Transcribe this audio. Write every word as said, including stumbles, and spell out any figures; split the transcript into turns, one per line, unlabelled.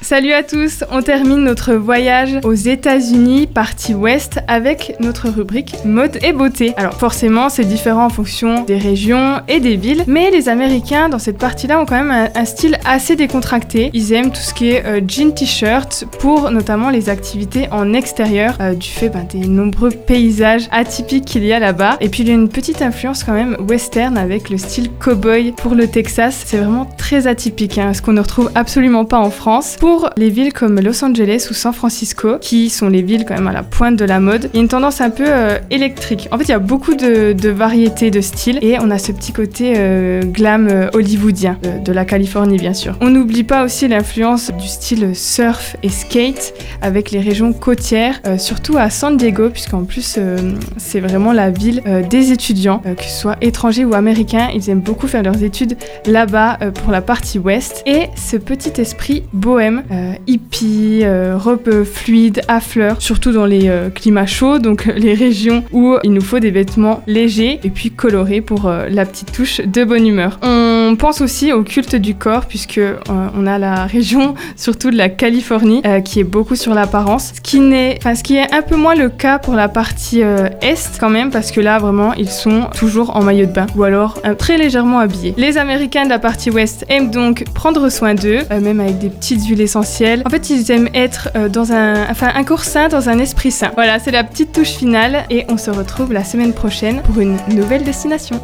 Salut à tous, on termine notre voyage aux États-Unis, partie ouest, avec notre rubrique mode et beauté. Alors forcément, c'est différent en fonction des régions et des villes, mais les Américains dans cette partie-là ont quand même un, un style assez décontracté. Ils aiment tout ce qui est euh, jean t-shirt pour notamment les activités en extérieur, euh, du fait ben, des nombreux paysages atypiques qu'il y a là-bas. Et puis il y a une petite influence quand même western avec le style cowboy pour le Texas. C'est vraiment très atypique, hein, ce qu'on ne retrouve absolument pas en France. Pour les villes comme Los Angeles ou San Francisco, qui sont les villes quand même à la pointe de la mode, il y a une tendance un peu euh, électrique. En fait, il y a beaucoup de, de variétés de styles et on a ce petit côté euh, glam euh, hollywoodien, euh, de la Californie bien sûr. On n'oublie pas aussi l'influence du style surf et skate avec les régions côtières, euh, surtout à San Diego, puisqu'en plus euh, c'est vraiment la ville euh, des étudiants, euh, que ce soit étrangers ou américains, ils aiment beaucoup faire leurs études là-bas euh, pour la partie ouest. Et ce petit esprit bohème, Euh, hippie, euh, robe fluide à fleurs, surtout dans les euh, climats chauds, donc les régions où il nous faut des vêtements légers et puis colorés pour euh, la petite touche de bonne humeur. On pense aussi au culte du corps puisque euh, on a la région surtout de la Californie euh, qui est beaucoup sur l'apparence, ce qui n'est, enfin, ce qui est un peu moins le cas pour la partie euh, est quand même, parce que là vraiment ils sont toujours en maillot de bain ou alors euh, très légèrement habillés. Les Américains de la partie ouest aiment donc prendre soin d'eux, euh, même avec des petites huiles essentielles. En fait, ils aiment être euh, dans un, enfin, un corps sain dans un esprit sain. Voilà, c'est la petite touche finale et on se retrouve la semaine prochaine pour une nouvelle destination.